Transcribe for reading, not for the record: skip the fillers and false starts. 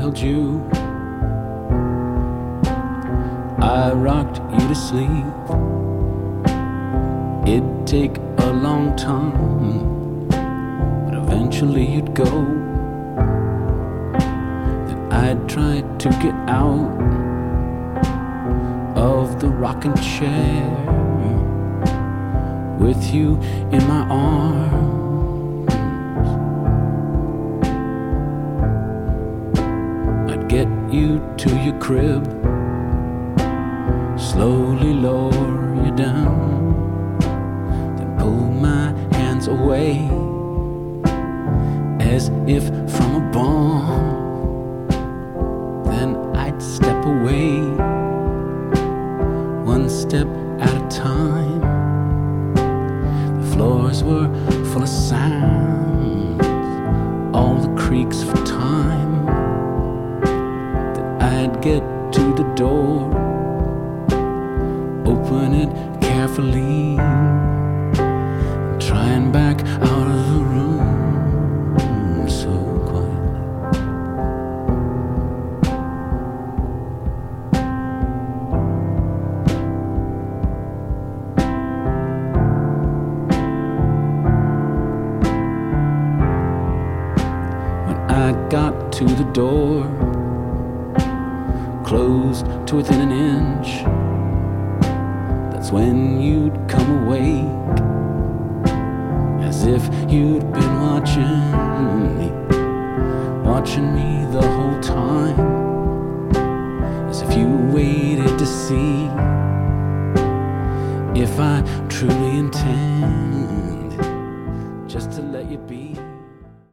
held you, I rocked you to sleep. It'd take a long time, but eventually you'd go. Then I'd try to get out of the rocking chair with you in my arms. I'd get you to your crib, slowly lower you down, then pull my hands away as if from a bomb. Then I'd step away, one step at a time. The floors were full of sounds, all the creaks of time. Then I'd get to the door, open it carefully, and try and back out of the room so quietly. When I got to the door, closed to within an inch, that's when you'd come awake, as if you'd been watching me the whole time, as if you waited to see if I truly intend just to let you be.